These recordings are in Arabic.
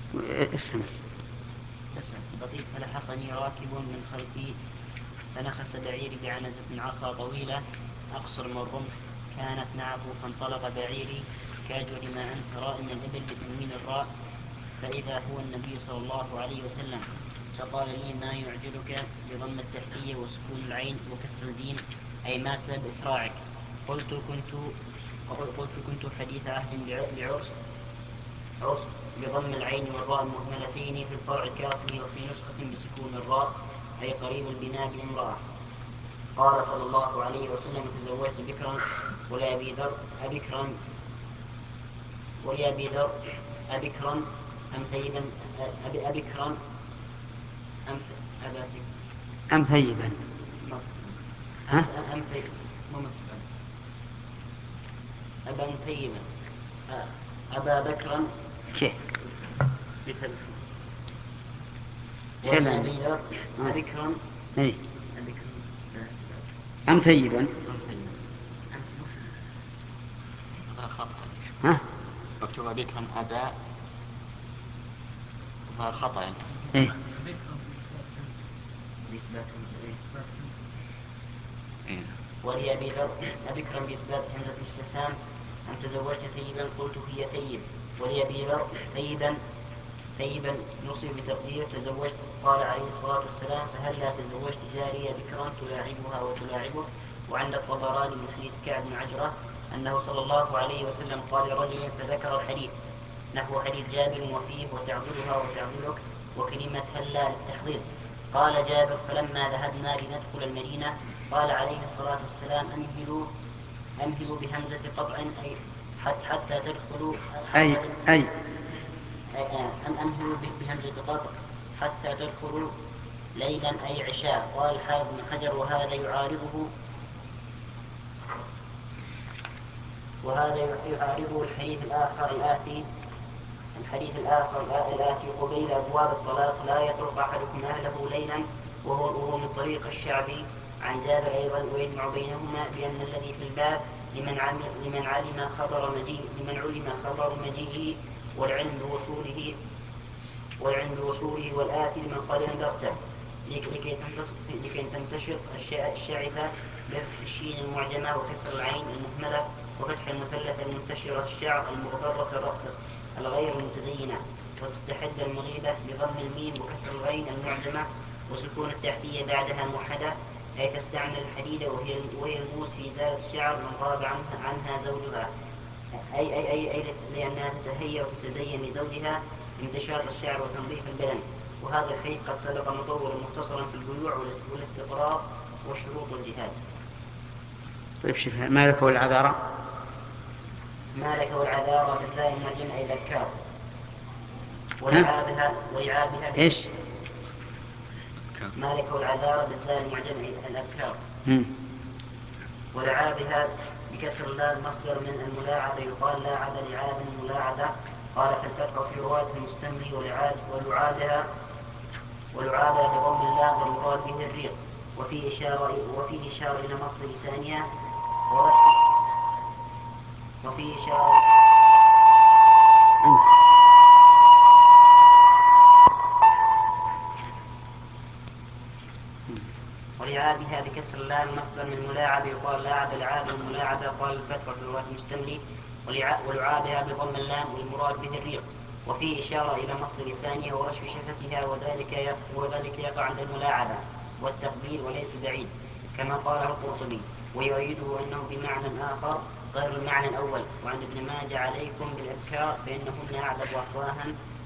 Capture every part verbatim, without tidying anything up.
استمع. بقيت فلحقني راكب من خلفي فنخس بعيري بعنزة عصا طويلة أقصر من الرمح كانت معه، فانطلق بعيري كأجود ما أنت راء من الإبل بتنوين الراء، فإذا هو النبي صلى الله عليه وسلم، فقال لي: ما يعجلك بضم التحتية وسكون العين وكسر الجيم، أي ما سبب إسراعك؟ قلت كنت قلت كنت حديث عهد بعرس عرس بضم العين والراء المهملتين في الفرع الكاصل، وفي نسخة بسكون الراء، أي قريب البناء بامرأة. قال صلى الله عليه وسلم: تزوجت بكرا ولأبي ذر أبكرا ولأبي ذر أبكرا أم ثيبا أبكرا أم أباتك أم ثيبا. أم أم أبا ثيبا أبا بكرا كيف؟ ولأبي ذر أبكرا إيه. أم ثيبا. ها؟ مكتوب بكرا أبا ظهر خطأ يعني. إيه. ولأبي ذر أبكرا بإثبات همزة الاستفهام أم تزوجت ثيبا؟ قلت هي ثيب. ولأبي ذر ثيبا ثيبا نصب بتقدير تزوجت. قال عليه الصلاة والسلام: فهل لا تزوجت جارية بكرا تلاعبها وتلاعبه؟ وعند الطبراني من حديث كعب بن عجرة أنه صلى الله عليه وسلم قال لرجل فذكر الحديث نحو حديث جابر وفيه: وتعضلها وتعضلك، وكلمة هلا للتحضير. قال جابر: فلما ذهبنا لندخل المدينة قال عليه الصلاة والسلام: أمهلوا أمهلوا بهمزة قطع أي حتى, حتى تدخلوا أي أي أم أمهلوا بهمزة قطع حتى تدخلوا ليلا أي عشاء. قال الحافظ بن حجر: وهذا يعارضه وهذا يعارضه الحديث الآخر الآتي الحديث الآخر الآتي قبيل أبواب الطلاق: لا يطرق أحدكم أهله ليلا، وهو, وهو من طريق الشعبي عن جابر أيضا. ويجمع بينهما بأن الذي في الباب لمن علم, لمن علم خبر مجيء لمن علم خبر مجيئه والعلم بوصوله والعلم بوصوله والآتي لمن قال أنذرته، لكي تنتشر الشاعثة بفتح الشين المعجمة وكسر العين المهملة وفتح المثلث المنتشرة الشعر المغبرة الرأسة الغير المتزينة، وتستحد المغيبة بضم الميم وكسر الغين المعجمة وسكون التحتية بعدها موحدة، أي تستعمل الحديد وهي وهي الموس في إزالة الشعر من غاب عنها, عنها زوجها، أي, أي, أي, أي لأنها تتهيأ وتتزين لزوجها انتشار الشعر وتنظيف البدن. وهذا الحديث قد سبق مطولا مختصرا في البيوع والاستقرار والشروط والجهاد. طيب شوف مالك والعذارى. مالك والعذارى بالذال المعجم أي الأذكار ولعابها ولعابها إيش؟ مالك والعذارى بالذال المعجم أي الأذكار هم. ولعابها بكسر اللام مصدر من الملاعبة يقال لاعب لعاب ملاعبة. قال فالفتح في رواية المستملي ولعاب ولعابها ولعابها بضم اللام والمراد به الريق، وفيه إشارة وفيه إشارة إلى مص لسانها وفيه إشارة ولعابها بكسر اللام مصدر من ملاعب يقال لاعب العاب الملاعبة. قال الفتح في رواية المستملي ولعابها بضم اللام والمراد به الريق، وفيه إشارة إلى مص لسانها ورشف شفتها، وذلك وذلك يقع عند الملاعبة والتقبيل وليس بعيد كما قاله القرطبي، ويؤيده أنه بمعنى آخر غير المعنى الأول. وعند ابن ماجه: عليكم بالأبكار فإنهن أعذب أفواها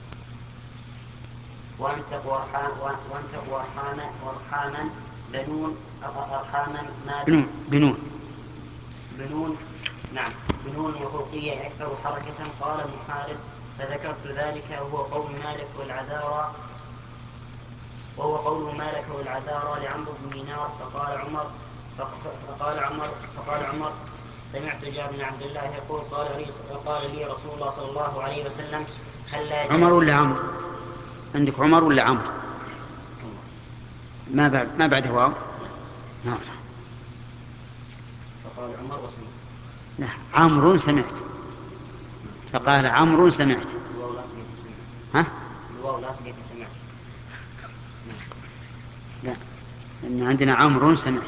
وأنتقوا أرحاما وأرحاما بنون أرحاما ما بنون بنون بنون نعم بنون وفوقية أكثر حركة. قال محارب: فذكرت ذلك وهو قول مالك والعذارى وهو قول مالك والعذارى لعمرو بن دينار. فقال عمر فقال عمر فقال عمر سمعت جابر بن عبد الله يقول: قال لي قال لي رسول الله صلى الله عليه وسلم: هل لا عمر ولا عمرو؟ عندك عمر ولا عمرو؟ ما بعد ما بعده واو. نعم. فقال عمر وسمعت. لا عمرو سمعت. فقال عمرو سمعت. ها؟ القصد سمعت. لا، لأن عندنا عمرو سمعت.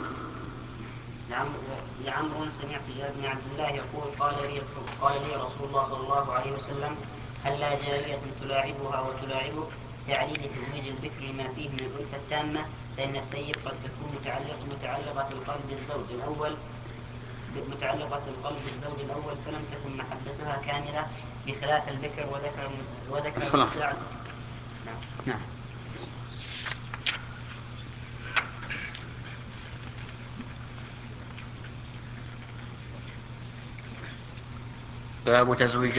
لعمرو سمعت جابر بن عبد الله يقول قال لي قال لي رسول الله صلى الله عليه وسلم هل لا جارية تلاعبها وتلاعبك يعني لتزويج البكر لما فيه من الألفة التامة، فإن الثيب قد تكون متعلق متعلقة القلب بالزوج الأول متعلقة القلب بالزوج الأول فلم تكن محبتها كاملة بخلاف البكر وذكر وذكر خلاص. نعم. نعم. باب تزويج